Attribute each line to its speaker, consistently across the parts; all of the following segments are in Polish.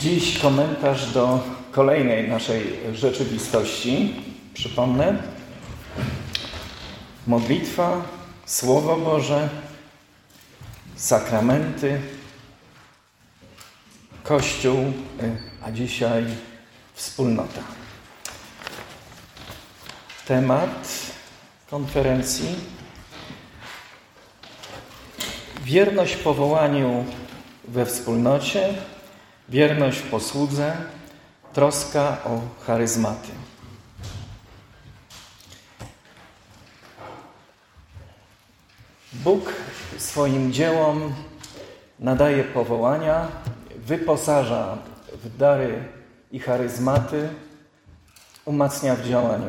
Speaker 1: Dziś komentarz do kolejnej naszej rzeczywistości. Przypomnę, modlitwa, Słowo Boże, sakramenty, Kościół, a dzisiaj wspólnota. Temat konferencji: wierność powołaniu we wspólnocie, wierność w posłudze, troska o charyzmaty. Bóg swoim dziełom nadaje powołania, wyposaża w dary i charyzmaty, umacnia w działaniu.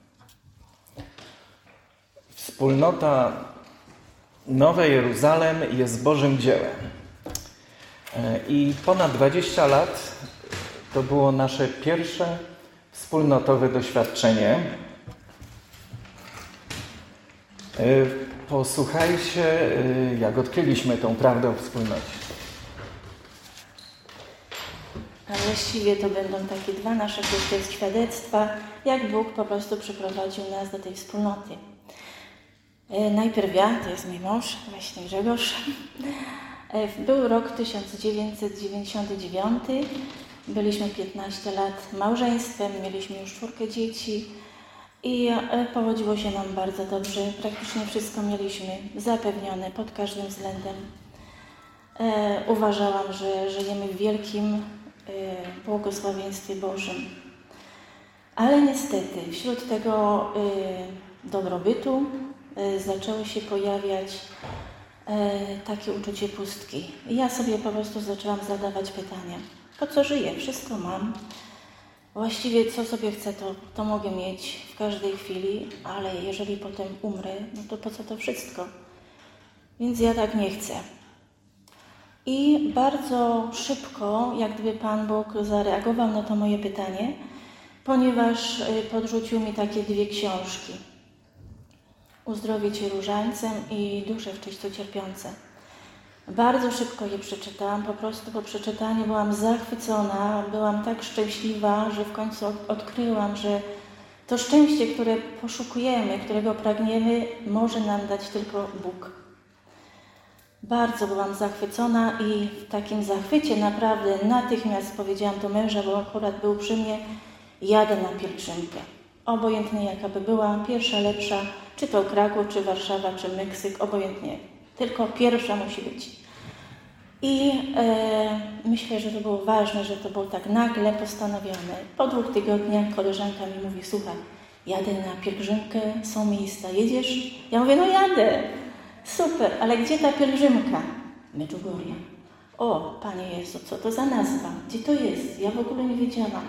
Speaker 1: Wspólnota Nowe Jeruzalem jest Bożym dziełem. I ponad 20 lat to było nasze pierwsze wspólnotowe doświadczenie. Posłuchajcie, jak odkryliśmy tą prawdę o wspólnocie.
Speaker 2: A właściwie to będą takie dwa nasze krótkie świadectwa, jak Bóg po prostu przyprowadził nas do tej wspólnoty. Najpierw ja, to jest mój mąż, właśnie Grzegorz. Był rok 1999, byliśmy 15 lat małżeństwem, mieliśmy już 4 dzieci i powodziło się nam bardzo dobrze. Praktycznie wszystko mieliśmy zapewnione pod każdym względem. Uważałam, że żyjemy w wielkim błogosławieństwie Bożym. Ale niestety wśród tego dobrobytu zaczęło się pojawiać takie uczucie pustki. I ja sobie po prostu zaczęłam zadawać pytania. Po co żyję? Wszystko mam. Właściwie co sobie chcę, to mogę mieć w każdej chwili, ale jeżeli potem umrę, no to po co to wszystko? Więc ja tak nie chcę. I bardzo szybko, jak gdyby Pan Bóg zareagował na to moje pytanie, ponieważ podrzucił mi takie 2 książki. Uzdrowić Cię różańcem i Dusze w czyśćcu cierpiące. Bardzo szybko je przeczytałam, po prostu po przeczytaniu byłam zachwycona, byłam tak szczęśliwa, że w końcu odkryłam, że to szczęście, które poszukujemy, którego pragniemy, może nam dać tylko Bóg. Bardzo byłam zachwycona i w takim zachwycie naprawdę natychmiast powiedziałam do męża, bo akurat był przy mnie: jadę na pielgrzymkę. Obojętnie jaka by była, pierwsza lepsza, czy to Kraków, czy Warszawa, czy Meksyk, obojętnie. Tylko pierwsza musi być. I myślę, że to było ważne, że to było tak nagle postanowione. Po 2 tygodniach koleżanka mi mówi: słuchaj, jadę na pielgrzymkę, są miejsca, jedziesz? Ja mówię: no jadę. Super, ale gdzie ta pielgrzymka? Medjugorje. O, Panie Jezu, co to za nazwa? Gdzie to jest? Ja w ogóle nie wiedziałam.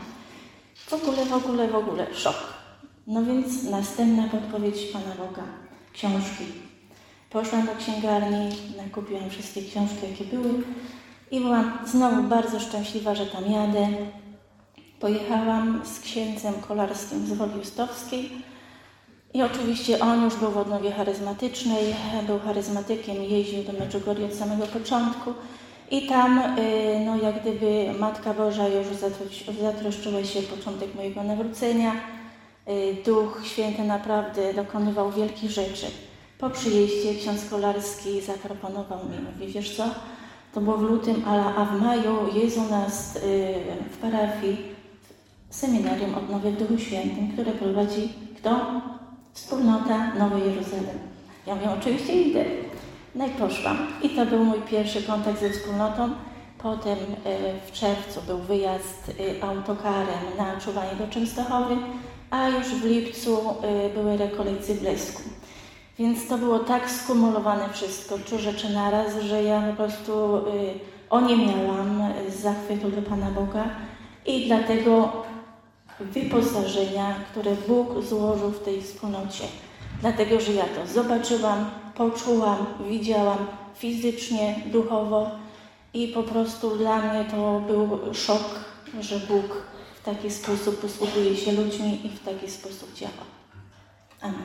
Speaker 2: W ogóle szok. No więc następna podpowiedź Pana Boga. Książki. Poszłam do księgarni, nakupiłam wszystkie książki, jakie były i byłam znowu bardzo szczęśliwa, że tam jadę. Pojechałam z księdzem Kolarskim z Woli Justowskiej i oczywiście on już był w odnowie charyzmatycznej, był charyzmatykiem, jeździł do Medjugorje od samego początku i tam no jak gdyby Matka Boża już zatroszczyła się początek mojego nawrócenia. Duch Święty naprawdę dokonywał wielkich rzeczy. Po przyjeździe ksiądz Kolarski zaproponował mi, mówi: wiesz co, to było w lutym, a w maju jest u nas w parafii seminarium odnowy w Duchu Świętym, które prowadzi kto? Wspólnota Nowy Jeruzalem. Ja mówię: oczywiście idę. No i poszłam. I to był mój pierwszy kontakt ze wspólnotą. Potem w czerwcu był wyjazd autokarem na czuwanie do Częstochowy, a już w lipcu były rekolekcje w Blesku. Więc to było tak skumulowane wszystko, 3 rzeczy naraz, że ja po prostu oniemiałam z zachwytu do Pana Boga i dlatego wyposażenia, które Bóg złożył w tej wspólnocie. Dlatego, że ja to zobaczyłam, poczułam, widziałam fizycznie, duchowo i po prostu dla mnie to był szok, że Bóg w taki sposób posługuje się ludźmi i w taki sposób działa. Amen.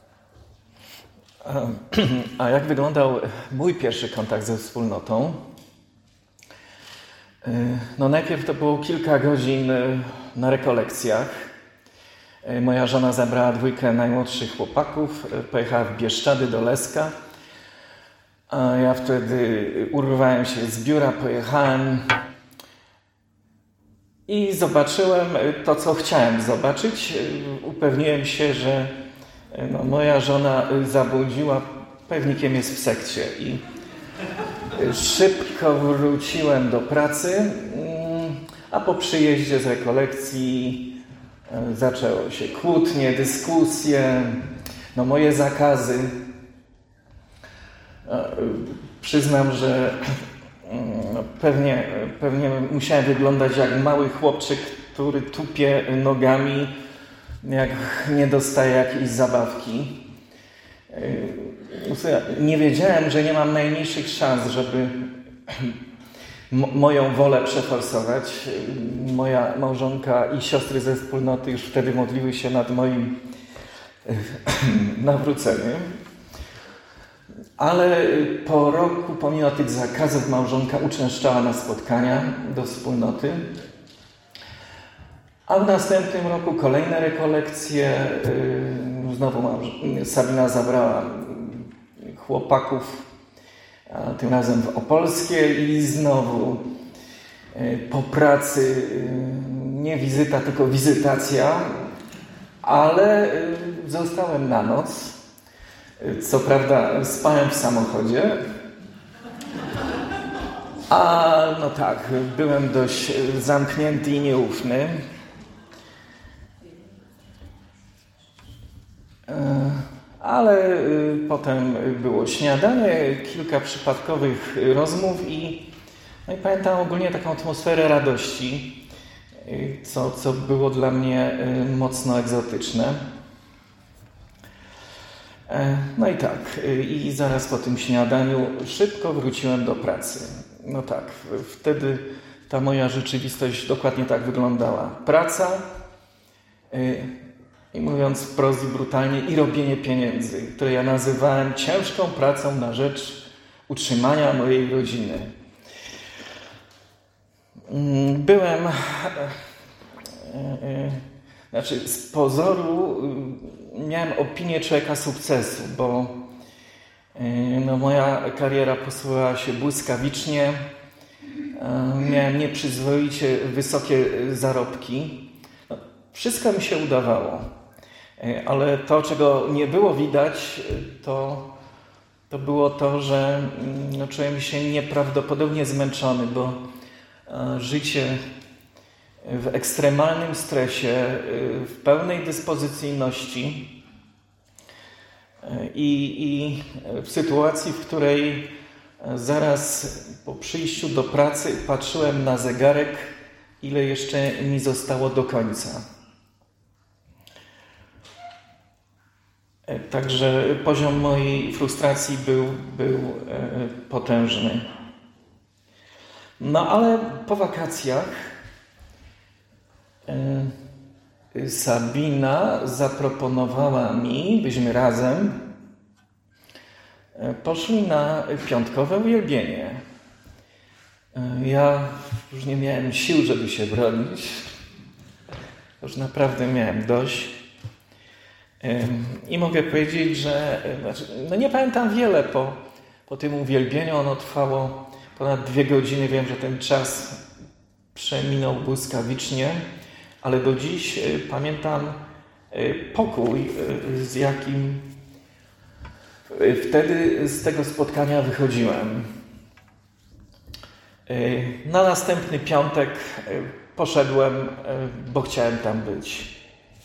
Speaker 1: A jak wyglądał mój pierwszy kontakt ze wspólnotą? No najpierw to było kilka godzin na rekolekcjach. Moja żona zabrała 2 najmłodszych chłopaków, pojechała w Bieszczady do Leska. A ja wtedy urwałem się z biura, pojechałem i zobaczyłem to, co chciałem zobaczyć. Upewniłem się, że moja żona zabłądziła, pewnikiem jest w sekcie i szybko wróciłem do pracy, a po przyjeździe z rekolekcji zaczęło się kłótnie, dyskusje, moje zakazy. Przyznam, że pewnie musiałem wyglądać jak mały chłopczyk, który tupie nogami, jak nie dostaje jakiejś zabawki. Nie wiedziałem, że nie mam najmniejszych szans, żeby moją wolę przeforsować. Moja małżonka i siostry ze wspólnoty już wtedy modliły się nad moim nawróceniem. Ale po roku, pomimo tych zakazów, małżonka uczęszczała na spotkania do wspólnoty. A w następnym roku kolejne rekolekcje. Znowu Sabina zabrała chłopaków, tym razem w Opolskie i znowu po pracy nie wizyta, tylko wizytacja, ale zostałem na noc. Co prawda spałem w samochodzie, a byłem dość zamknięty i nieufny. Ale potem było śniadanie, kilka przypadkowych rozmów i pamiętam ogólnie taką atmosferę radości, co było dla mnie mocno egzotyczne. I zaraz po tym śniadaniu szybko wróciłem do pracy. Wtedy ta moja rzeczywistość dokładnie tak wyglądała. Praca i mówiąc wprost i brutalnie, i robienie pieniędzy, które ja nazywałem ciężką pracą na rzecz utrzymania mojej rodziny. Byłem, z pozoru miałem opinię człowieka sukcesu, bo moja kariera posuwała się błyskawicznie, miałem nieprzyzwoicie wysokie zarobki. Wszystko mi się udawało, ale to, czego nie było widać, to było to, że czułem się nieprawdopodobnie zmęczony, bo życie w ekstremalnym stresie, w pełnej dyspozycyjności i w sytuacji, w której zaraz po przyjściu do pracy patrzyłem na zegarek, ile jeszcze mi zostało do końca. Także poziom mojej frustracji był potężny. Ale po wakacjach Sabina zaproponowała mi, byśmy razem poszli na piątkowe uwielbienie. Ja już nie miałem sił, żeby się bronić. Już naprawdę miałem dość. I mogę powiedzieć, że nie pamiętam wiele po tym uwielbieniu. Ono trwało ponad 2 godziny. Wiem, że ten czas przeminął błyskawicznie, ale do dziś pamiętam pokój, z jakim wtedy z tego spotkania wychodziłem. Na następny piątek poszedłem, bo chciałem tam być.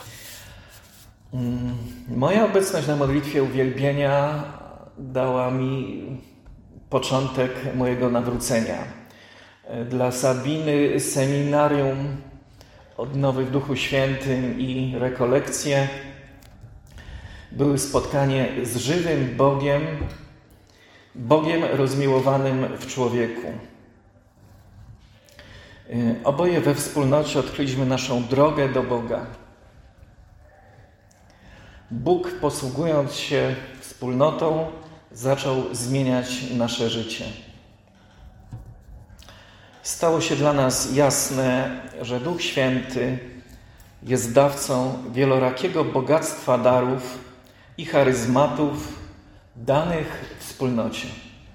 Speaker 1: Moja obecność na modlitwie uwielbienia dała mi początek mojego nawrócenia. Dla Sabiny seminarium Odnowy w Duchu Świętym i rekolekcje były spotkanie z żywym Bogiem rozmiłowanym w człowieku. Oboje we wspólnocie odkryliśmy naszą drogę do Boga. Bóg, posługując się wspólnotą, zaczął zmieniać nasze życie. stało się dla nas jasne, że Duch Święty jest dawcą wielorakiego bogactwa darów i charyzmatów danych wspólnocie.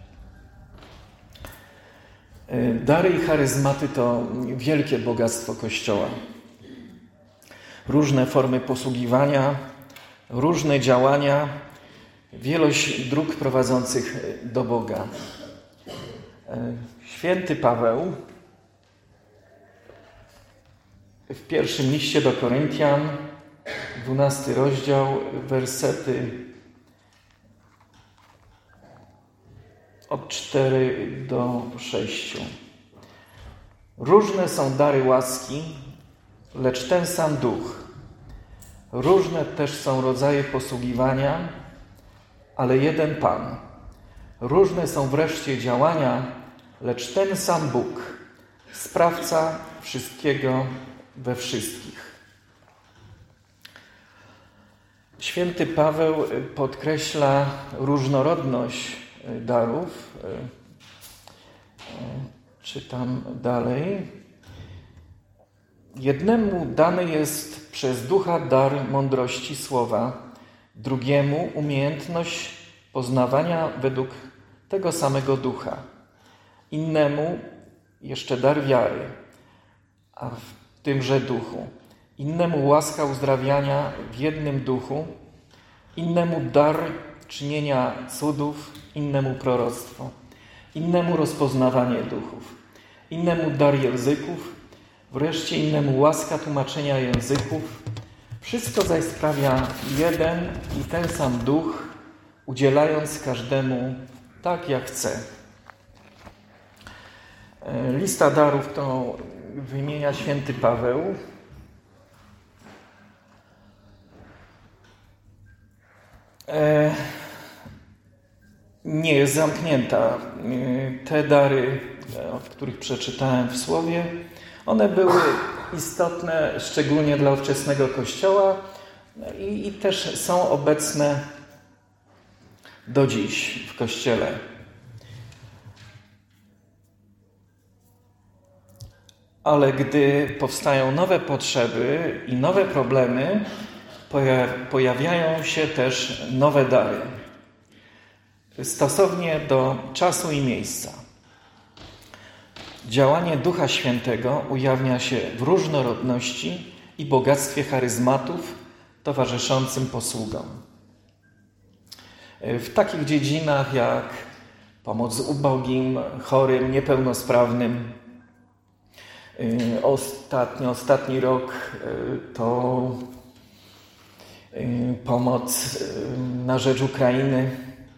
Speaker 1: Dary i charyzmaty to wielkie bogactwo Kościoła. Różne formy posługiwania, różne działania, wielość dróg prowadzących do Boga. Święty Paweł w pierwszym liście do Koryntian, 12 rozdział, wersety od 4 do 6. Różne są dary łaski, lecz ten sam Duch. Różne też są rodzaje posługiwania, ale jeden Pan. Różne są wreszcie działania, lecz ten sam Bóg, sprawca wszystkiego we wszystkich. Święty Paweł podkreśla różnorodność darów. Czytam dalej. Jednemu dany jest przez Ducha dar mądrości słowa, drugiemu umiejętność poznawania według tego samego Ducha, innemu jeszcze dar wiary, a w tymże Duchu, innemu łaska uzdrawiania w jednym Duchu, innemu dar czynienia cudów, innemu proroctwo, innemu rozpoznawanie duchów, innemu dar języków, wreszcie innemu łaska tłumaczenia języków. Wszystko zaś sprawia jeden i ten sam Duch, udzielając każdemu tak, jak chce. Lista darów, którą wymienia święty Paweł, nie jest zamknięta. Te dary, o których przeczytałem w Słowie, one były istotne szczególnie dla ówczesnego Kościoła i też są obecne do dziś w Kościele. Ale gdy powstają nowe potrzeby i nowe problemy, pojawiają się też nowe dary, stosownie do czasu i miejsca. Działanie Ducha Świętego ujawnia się w różnorodności i bogactwie charyzmatów towarzyszącym posługom. W takich dziedzinach jak pomoc ubogim, chorym, niepełnosprawnym. Ostatni rok to pomoc na rzecz Ukrainy.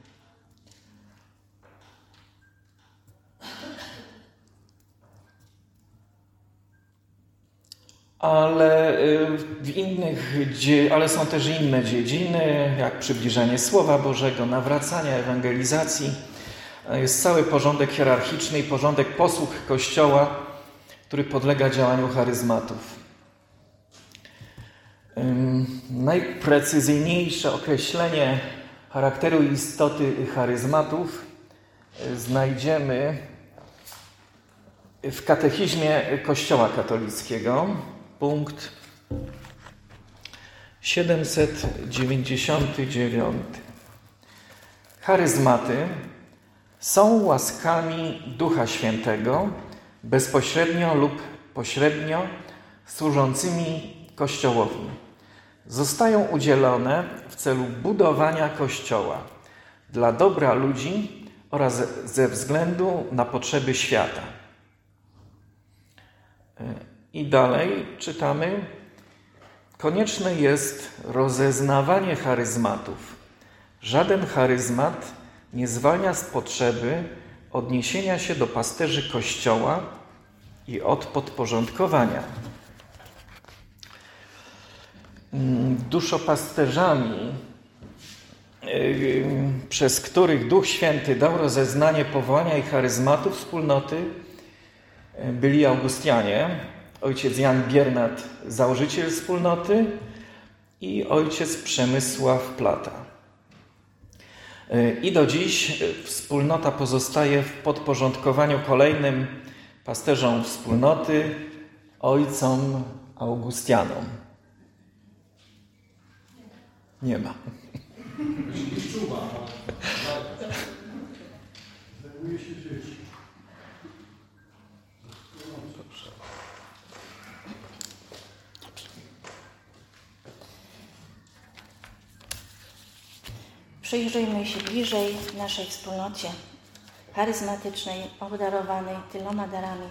Speaker 1: Ale są też inne dziedziny, jak przybliżanie Słowa Bożego, nawracania, ewangelizacji. Jest cały porządek hierarchiczny i porządek posług Kościoła, który podlega działaniu charyzmatów. Najprecyzyjniejsze określenie charakteru i istoty charyzmatów znajdziemy w Katechizmie Kościoła katolickiego, punkt 799. Charyzmaty są łaskami Ducha Świętego, bezpośrednio lub pośrednio służącymi Kościołowi. Zostają udzielone w celu budowania Kościoła dla dobra ludzi oraz ze względu na potrzeby świata. I dalej czytamy: konieczne jest rozeznawanie charyzmatów. Żaden charyzmat nie zwalnia z potrzeby odniesienia się do pasterzy Kościoła i od podporządkowania. Duszopasterzami, przez których Duch Święty dał rozeznanie powołania i charyzmatów wspólnoty, byli Augustianie, ojciec Jan Biernat, założyciel wspólnoty, i ojciec Przemysław Plata. I do dziś wspólnota pozostaje w podporządkowaniu kolejnym pasterzom wspólnoty, ojcom Augustianom. Nie ma.
Speaker 2: Przyjrzyjmy się bliżej naszej wspólnocie charyzmatycznej, obdarowanej tyloma darami.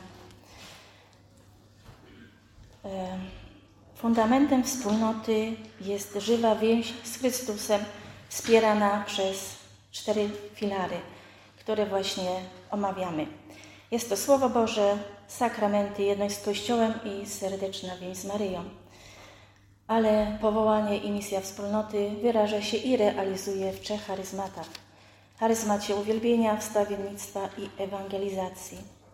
Speaker 2: Fundamentem wspólnoty jest żywa więź z Chrystusem, wspierana przez 4 filary, które właśnie omawiamy. Jest to Słowo Boże, sakramenty, jedność z Kościołem i serdeczna więź z Maryją. Ale powołanie i misja wspólnoty wyraża się i realizuje w 3 charyzmatach. Charyzmacie uwielbienia, wstawiennictwa i ewangelizacji.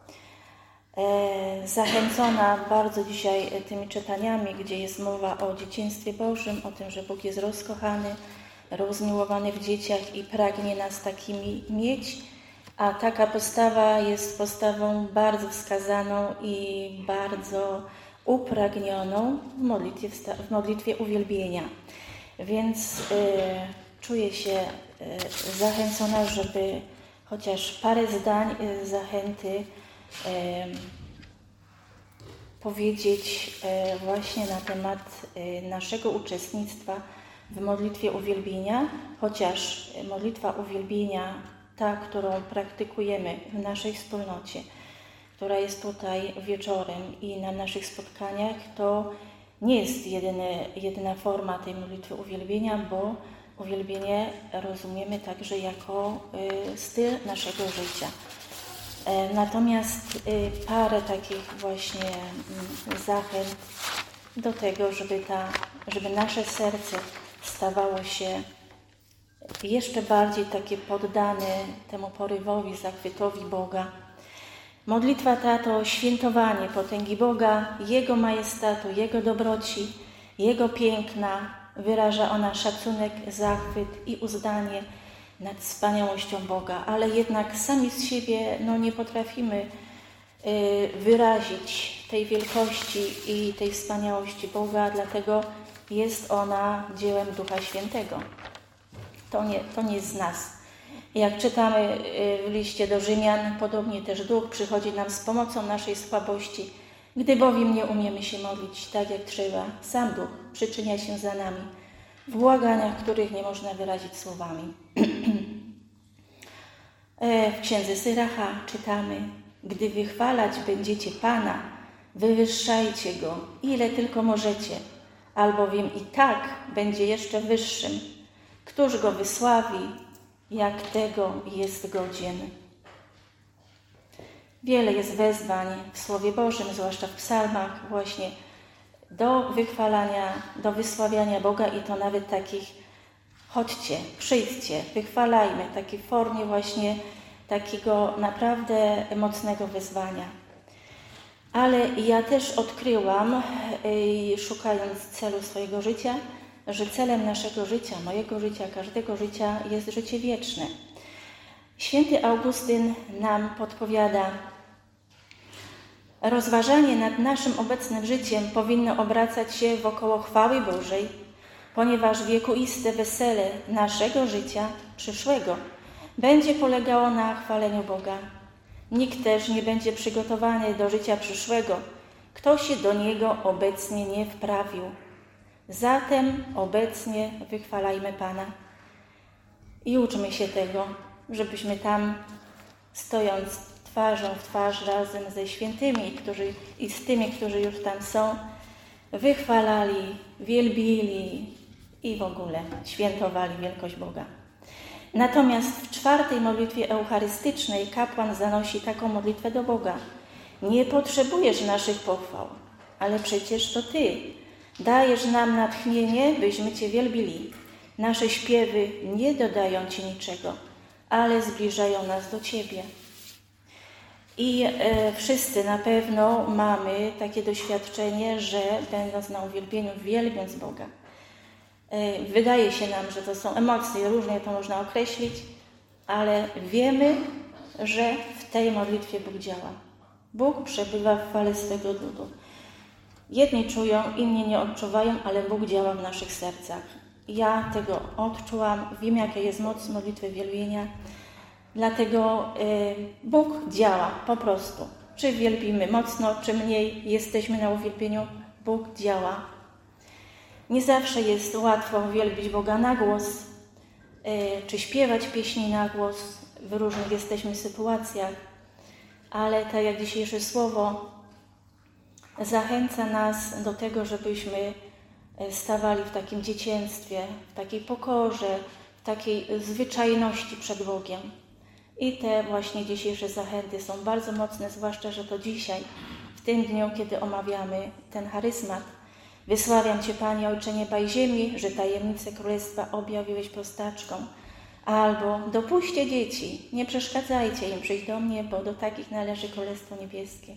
Speaker 2: Zachęcona bardzo dzisiaj tymi czytaniami, gdzie jest mowa o dzieciństwie Bożym, o tym, że Bóg jest rozkochany, rozmiłowany w dzieciach i pragnie nas takimi mieć, a taka postawa jest postawą bardzo wskazaną i bardzo upragnioną w modlitwie uwielbienia. Więc czuję się zachęcona, żeby chociaż parę zdań zachęty powiedzieć właśnie na temat naszego uczestnictwa w modlitwie uwielbienia, chociaż modlitwa uwielbienia, ta, którą praktykujemy w naszej wspólnocie, która jest tutaj wieczorem i na naszych spotkaniach, to nie jest jedyna forma tej modlitwy uwielbienia, bo uwielbienie rozumiemy także jako styl naszego życia. Natomiast parę takich właśnie zachęt do tego, żeby nasze serce stawało się jeszcze bardziej takie poddane temu porywowi, zachwytowi Boga. Modlitwa ta to świętowanie potęgi Boga, Jego majestatu, Jego dobroci, Jego piękna. Wyraża ona szacunek, zachwyt i uznanie nad wspaniałością Boga, ale jednak sami z siebie nie potrafimy wyrazić tej wielkości i tej wspaniałości Boga, dlatego jest ona dziełem Ducha Świętego. To nie jest z nas. Jak czytamy w liście do Rzymian, podobnie też Duch przychodzi nam z pomocą naszej słabości, gdy bowiem nie umiemy się modlić tak jak trzeba. Sam Duch przyczynia się za nami w błaganiach, których nie można wyrazić słowami. W księdze Syracha czytamy: gdy wychwalać będziecie Pana, wywyższajcie Go, ile tylko możecie, albowiem i tak będzie jeszcze wyższym. Któż Go wysławi, jak tego jest godzien? Wiele jest wezwań w Słowie Bożym, zwłaszcza w psalmach, właśnie do wychwalania, do wysławiania Boga i to nawet takich: chodźcie, przyjdźcie, wychwalajmy, takiej formie właśnie takiego naprawdę mocnego wezwania. Ale ja też odkryłam, szukając celu swojego życia, że celem naszego życia, mojego życia, każdego życia jest życie wieczne. Święty Augustyn nam podpowiada: rozważanie nad naszym obecnym życiem powinno obracać się wokoło chwały Bożej, ponieważ wiekuiste wesele naszego życia przyszłego będzie polegało na chwaleniu Boga. Nikt też nie będzie przygotowany do życia przyszłego, kto się do niego obecnie nie wprawił. Zatem obecnie wychwalajmy Pana i uczmy się tego, żebyśmy tam, stojąc twarzą w twarz razem ze świętymi i z tymi, którzy już tam są, wychwalali, wielbili i w ogóle świętowali wielkość Boga. Natomiast w 4. modlitwie eucharystycznej kapłan zanosi taką modlitwę do Boga: nie potrzebujesz naszych pochwał, ale przecież to Ty dajesz nam natchnienie, byśmy Cię wielbili. Nasze śpiewy nie dodają Ci niczego, ale zbliżają nas do Ciebie. I wszyscy na pewno mamy takie doświadczenie, że będąc na uwielbieniu, wielbiąc Boga, wydaje się nam, że to są emocje, różnie to można określić, ale wiemy, że w tej modlitwie Bóg działa. Bóg przebywa w chwale swego ludu. Jedni czują, inni nie odczuwają, ale Bóg działa w naszych sercach. Ja tego odczułam, wiem jaka jest moc modlitwy wielbienia, dlatego Bóg działa po prostu. Czy wielbimy mocno, czy mniej jesteśmy na uwielbieniu, Bóg działa. Nie zawsze jest łatwo wielbić Boga na głos, czy śpiewać pieśni na głos, w różnych jesteśmy sytuacjach, ale tak jak dzisiejsze słowo zachęca nas do tego, żebyśmy stawali w takim dzieciństwie, w takiej pokorze, w takiej zwyczajności przed Bogiem. I te właśnie dzisiejsze zachęty są bardzo mocne, zwłaszcza, że to dzisiaj, w tym dniu, kiedy omawiamy ten charyzmat. Wysławiam Cię, Panie, Ojcze nieba i ziemi, że tajemnice Królestwa objawiłeś prostaczkom. Albo dopuśćcie dzieci, nie przeszkadzajcie im przyjść do mnie, bo do takich należy Królestwo Niebieskie.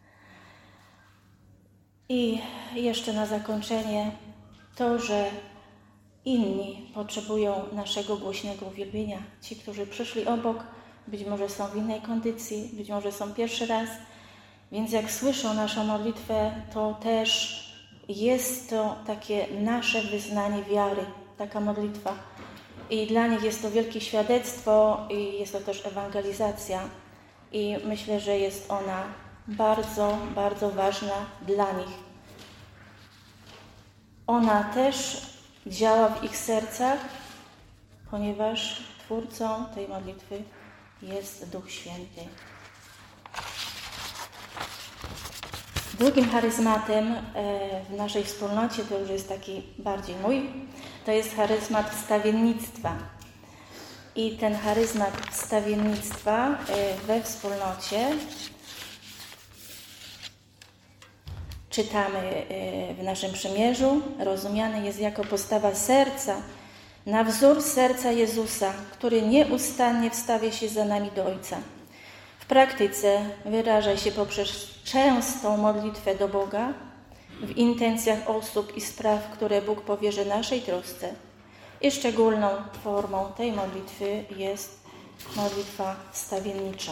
Speaker 2: I jeszcze na zakończenie to, że inni potrzebują naszego głośnego uwielbienia. Ci, którzy przyszli obok, być może są w innej kondycji, być może są pierwszy raz, więc jak słyszą naszą modlitwę, to też jest to takie nasze wyznanie wiary, taka modlitwa. I dla nich jest to wielkie świadectwo i jest to też ewangelizacja. I myślę, że jest ona bardzo, bardzo ważna dla nich. Ona też działa w ich sercach, ponieważ twórcą tej modlitwy jest Duch Święty. Drugim charyzmatem w naszej wspólnocie, to już jest taki bardziej mój, to jest charyzmat wstawiennictwa. I ten charyzmat wstawiennictwa we wspólnocie czytamy w naszym przymierzu, rozumiany jest jako postawa serca, na wzór serca Jezusa, który nieustannie wstawia się za nami do Ojca. W praktyce wyraża się poprzez częstą modlitwę do Boga w intencjach osób i spraw, które Bóg powierzy naszej trosce. I szczególną formą tej modlitwy jest modlitwa wstawiennicza.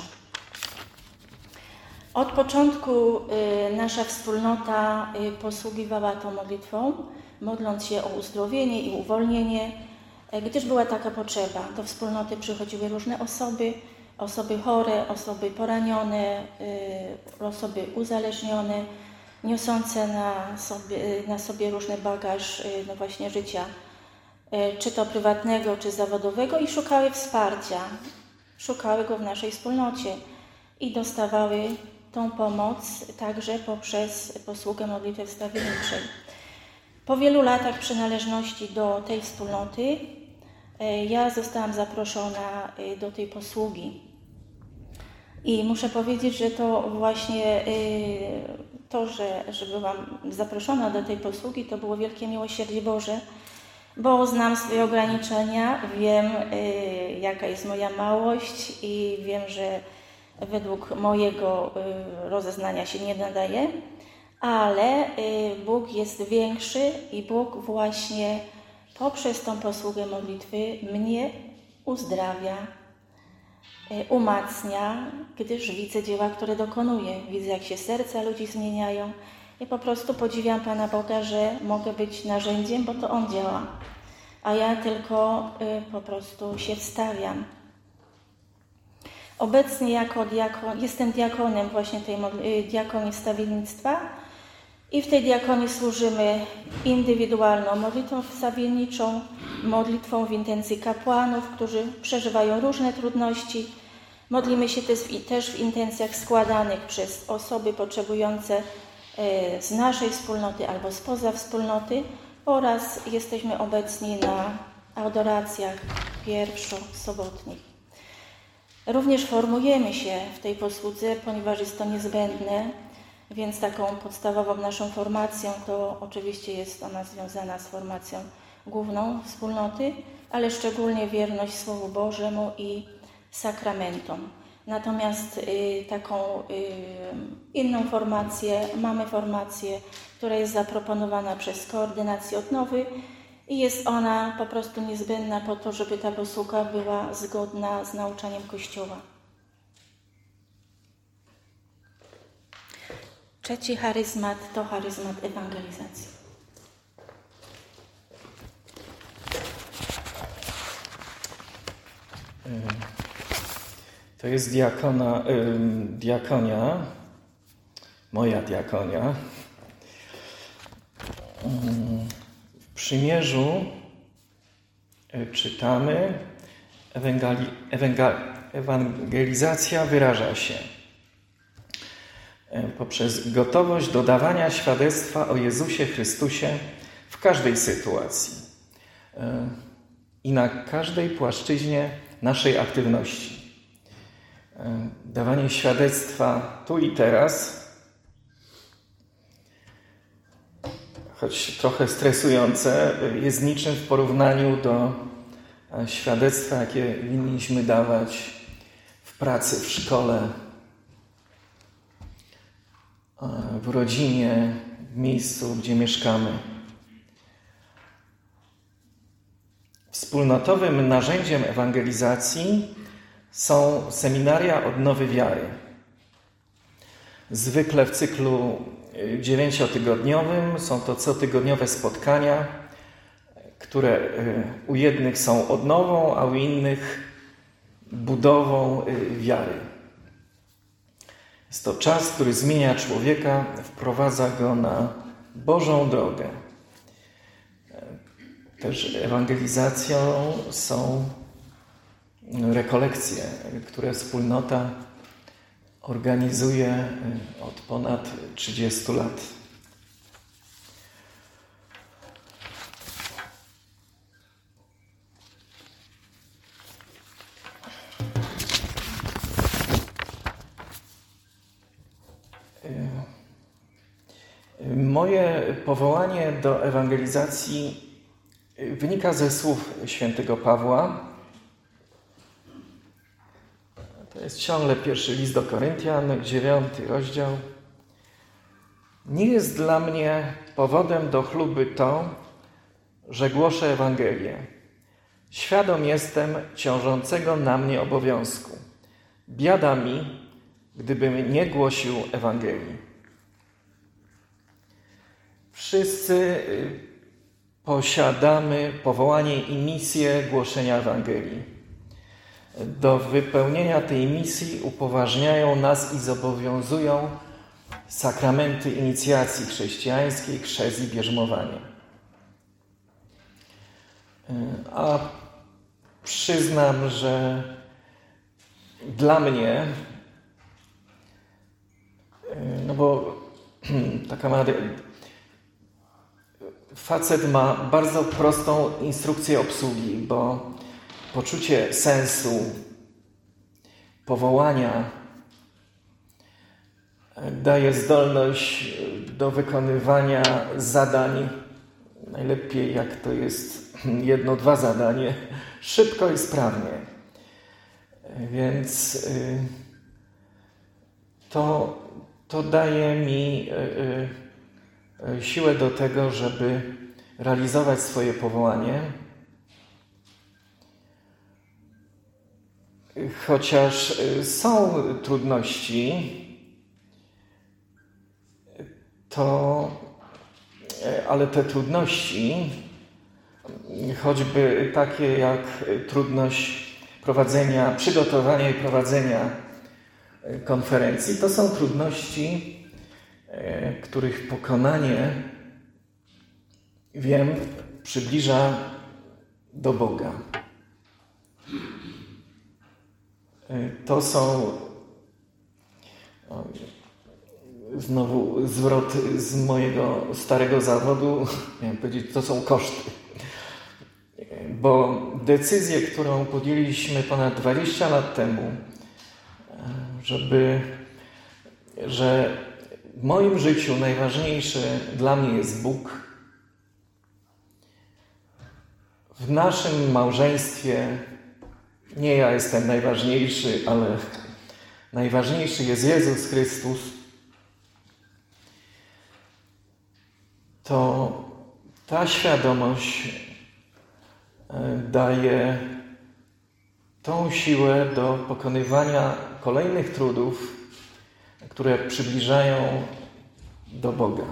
Speaker 2: Od początku nasza wspólnota posługiwała tą modlitwą, modląc się o uzdrowienie i uwolnienie, gdyż była taka potrzeba. Do wspólnoty przychodziły różne osoby chore, osoby poranione, osoby uzależnione, niosące na sobie różny bagaż właśnie życia, czy to prywatnego, czy zawodowego, i szukały wsparcia. Szukały go w naszej wspólnocie i dostawały tą pomoc także poprzez posługę modlitwy wstawienniczej. Po wielu latach przynależności do tej wspólnoty ja zostałam zaproszona do tej posługi. I muszę powiedzieć, że to właśnie to, że byłam zaproszona do tej posługi, to było wielkie miłosierdzie Boże, bo znam swoje ograniczenia, wiem jaka jest moja małość i wiem, że według mojego rozeznania się nie nadaje, ale Bóg jest większy i Bóg właśnie poprzez tą posługę modlitwy mnie uzdrawia, umacnia, gdyż widzę dzieła, które dokonuje. Widzę, jak się serca ludzi zmieniają i po prostu podziwiam Pana Boga, że mogę być narzędziem, bo to On działa, a ja tylko po prostu się wstawiam. Obecnie jako diakon, jestem diakonem właśnie tej diakonii wstawiennictwa i w tej diakonii służymy indywidualną modlitwą wstawienniczą, modlitwą w intencji kapłanów, którzy przeżywają różne trudności. Modlimy się też w intencjach składanych przez osoby potrzebujące z naszej wspólnoty albo spoza wspólnoty oraz jesteśmy obecni na adoracjach pierwszo-sobotnich. Również formujemy się w tej posłudze, ponieważ jest to niezbędne, więc taką podstawową naszą formacją to oczywiście jest ona związana z formacją główną wspólnoty, ale szczególnie wierność Słowu Bożemu i sakramentom. Natomiast taką inną formację, mamy formację, która jest zaproponowana przez koordynację odnowy i jest ona po prostu niezbędna po to, żeby ta posługa była zgodna z nauczaniem Kościoła. Trzeci charyzmat to charyzmat ewangelizacji.
Speaker 1: To jest diakonia, moja diakonia. W przymierzu czytamy, ewangelizacja wyraża się poprzez gotowość do dawania świadectwa o Jezusie Chrystusie w każdej sytuacji i na każdej płaszczyźnie naszej aktywności. Dawanie świadectwa tu i teraz, choć trochę stresujące, jest niczym w porównaniu do świadectwa, jakie winniśmy dawać w pracy, w szkole, w rodzinie, w miejscu, gdzie mieszkamy. Wspólnotowym narzędziem ewangelizacji są seminaria odnowy wiary. Zwykle w cyklu 9-tygodniowym są to cotygodniowe spotkania, które u jednych są odnową, a u innych budową wiary. Jest to czas, który zmienia człowieka, wprowadza go na Bożą drogę. Też ewangelizacją są rekolekcje, które wspólnota organizuje od ponad 30 lat. Moje powołanie do ewangelizacji wynika ze słów świętego Pawła. To jest ciągle pierwszy list do Koryntian, 9 rozdział. Nie jest dla mnie powodem do chluby to, że głoszę Ewangelię. Świadom jestem ciążącego na mnie obowiązku. Biada mi, gdybym nie głosił Ewangelii. Wszyscy posiadamy powołanie i misję głoszenia Ewangelii. Do wypełnienia tej misji upoważniają nas i zobowiązują sakramenty inicjacji chrześcijańskiej, chrzest i bierzmowanie. A przyznam, że dla mnie, no bo taka ma... Facet ma bardzo prostą instrukcję obsługi, bo poczucie sensu, powołania daje zdolność do wykonywania zadań, najlepiej jak to jest 1-2 zadanie, szybko i sprawnie. Więc to daje mi siłę do tego, żeby realizować swoje powołanie. Chociaż są trudności, ale te trudności, choćby takie jak trudność przygotowania i prowadzenia konferencji, to są trudności, których pokonanie, wiem, przybliża do Boga. To są, znowu zwrot z mojego starego zawodu, miałem powiedzieć, to są koszty. Bo decyzję, którą podjęliśmy ponad 20 lat temu, że w moim życiu najważniejszy dla mnie jest Bóg. W naszym małżeństwie nie ja jestem najważniejszy, ale najważniejszy jest Jezus Chrystus. To ta świadomość daje tą siłę do pokonywania kolejnych trudów, które przybliżają do Boga.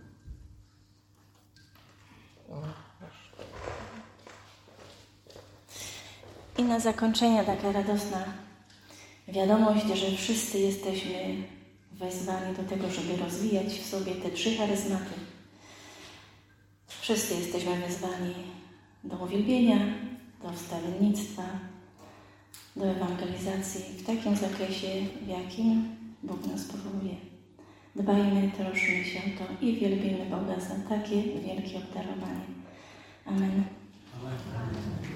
Speaker 2: I na zakończenie taka radosna wiadomość, że wszyscy jesteśmy wezwani do tego, żeby rozwijać w sobie te 3 charyzmaty. Wszyscy jesteśmy wezwani do uwielbienia, do wstawiennictwa, do ewangelizacji w takim zakresie, w jakim Bóg nas powołuje. Dbajmy, troszczmy się o to i wielbimy Boga za takie wielkie obdarowanie. Amen.
Speaker 3: Amen.